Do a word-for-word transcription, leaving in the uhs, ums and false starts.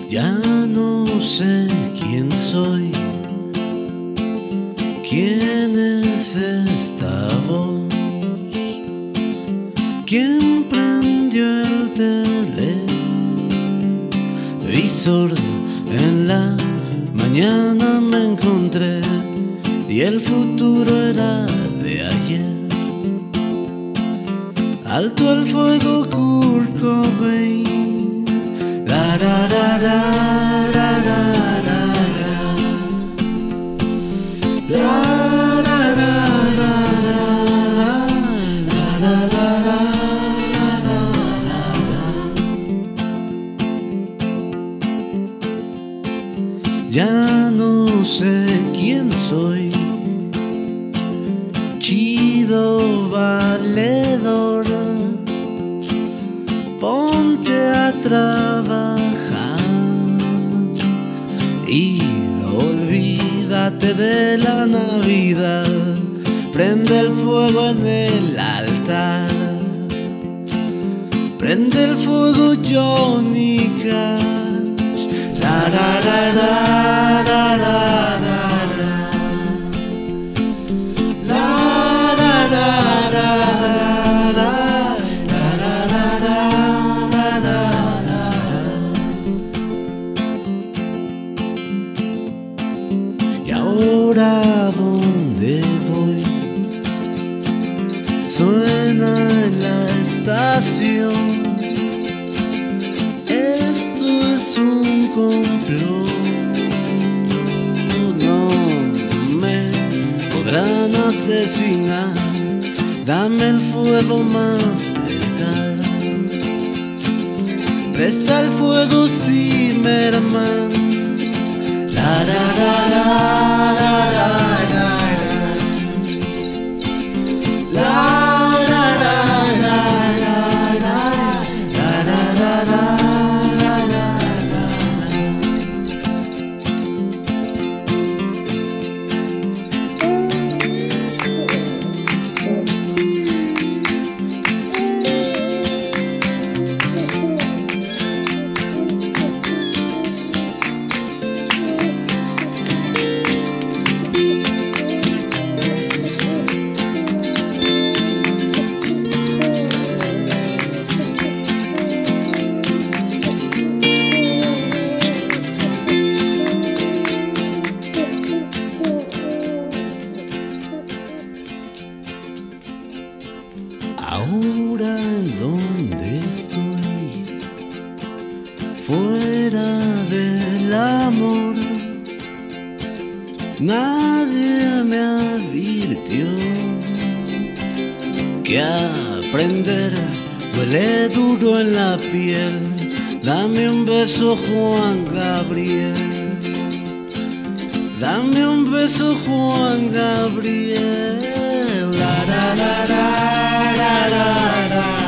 Ya no sé quién soy, quién es esta voz, quién prendió el televisor. En la mañana me encontré y el futuro era de ayer. Alto el fuego, Kurt Cobain. La, la, la, la, la, la, la, la, la, la, la, la, la, la. Ya no sé quién soy, chido valedor, ponte a trabajar y olvídate de la Navidad. Prende el fuego en el altar, prende el fuego Johnny Cash. La la la la la la la la la la la la. Y ahora ¿dónde voy? Suena en la estación. Esto es un complot. No me podrán asesinar. Dame el fuego más cerca. Presta el fuego, Zimmerman. La la la la la la la la la la la la la la. Ahora en donde estoy, fuera del amor, nadie me advirtió que aprender duele duro en la piel. Dame un beso, Juan Gabriel. Dame un beso, Juan Gabriel. La la la la la la la.